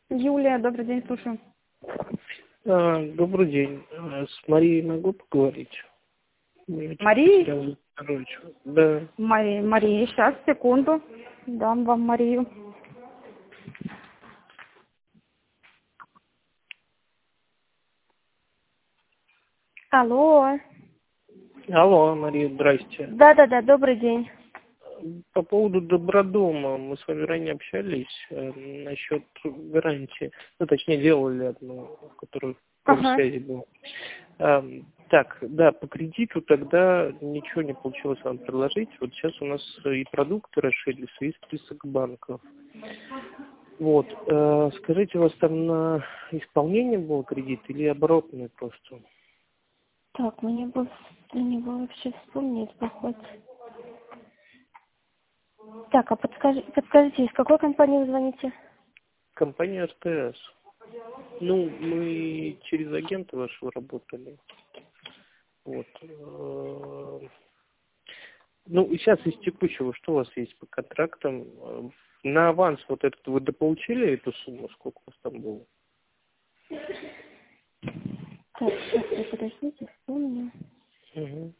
Юлия, добрый день, слушаю. Добрый день. С Марией могу поговорить? Мария? Да. Мария, сейчас, секунду. Дам вам Марию. Алло. Алло, Мария, здрасте. Да, добрый день. По поводу Добродома мы с вами ранее общались насчет гарантии. Ну, точнее, делали одну, которую по Ага. связи был. Так, да, по кредиту тогда ничего не получилось вам предложить. Вот сейчас у нас и продукты расширились, и список банков. Вот, скажите, у вас там на исполнение был кредит или оборотный просто? Так, мне бы для него вообще вспомнить поход. Так, а подскажите, из какой компании вы звоните? Компания РТС. Ну, мы через агента вашего работали. Вот. Ну, и сейчас из текущего, что у вас есть по контрактам? На аванс вот этот вы дополучили эту сумму? Сколько у вас там было? Так, сейчас, подождите, вспомню. Угу.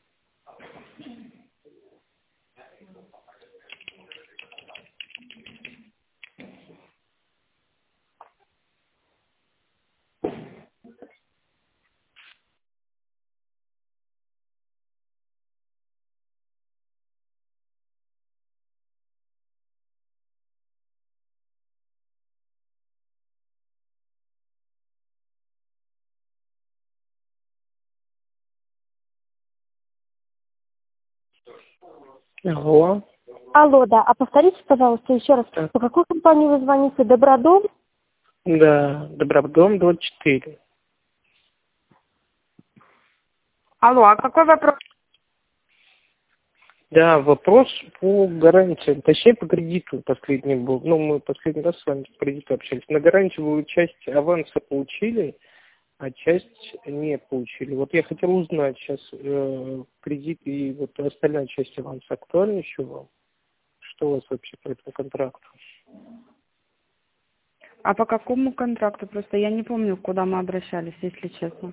Алло. Алло, да, а повторите, пожалуйста, еще раз, Так. по какой компании вы звоните? Добродом? Да, Добродом 24. Алло, а какой вопрос? Да, вопрос по гарантии, точнее по кредиту последний был. Ну, мы последний раз с вами по кредиту общались. На гарантию вы часть аванса получили, а часть не получили. Вот я хотел узнать сейчас кредит и вот остальная часть аванса актуальна еще вам? Что у вас вообще по этому контракту? А по какому контракту? Просто я не помню, куда мы обращались, если честно.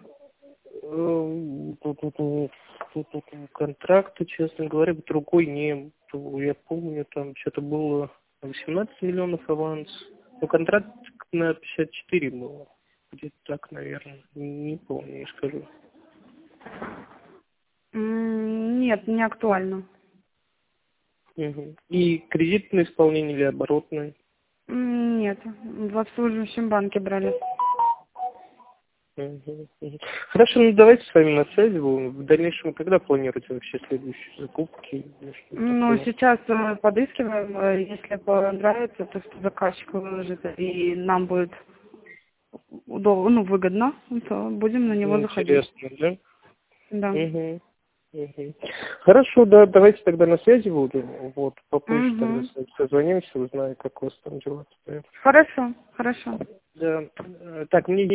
Контракты, честно говоря, другой не был. Я помню, там что-то было 18 миллионов аванс. Ну, контракт на 54 было. Где-то так, наверное. Не помню, не скажу. Нет, не актуально. Мгм. И кредитное исполнение или оборотное? Нет, в обслуживающем банке брали. Мгм, мгм. Хорошо, ну давайте с вами на связи будем. В дальнейшем когда планируете вообще следующие закупки или что Ну, такое? сейчас подыскиваем, если понравится, то что заказчик выложит, и нам будет удобно, ну, выгодно, то будем на него заходить. Интересно, да? Да. Угу. Угу. Хорошо, да, давайте тогда на связи будем. Вот, попозже тогда Угу. созвонимся, узнаю, как у вас там дела обстоят. Хорошо, хорошо. Да. Так, мне